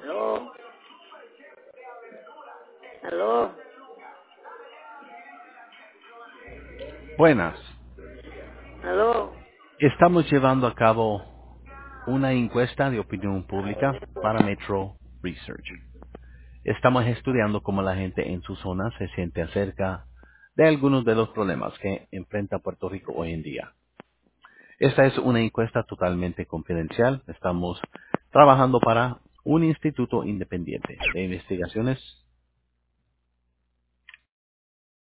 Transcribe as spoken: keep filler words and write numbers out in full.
Aló, aló, Buenas. aló. Estamos llevando a cabo una encuesta de opinión pública para Metro Research. Estamos estudiando cómo la gente en su zona se siente acerca de algunos de los problemas que enfrenta Puerto Rico hoy en día. Esta es una encuesta totalmente confidencial. Estamos trabajando para un instituto independiente de investigaciones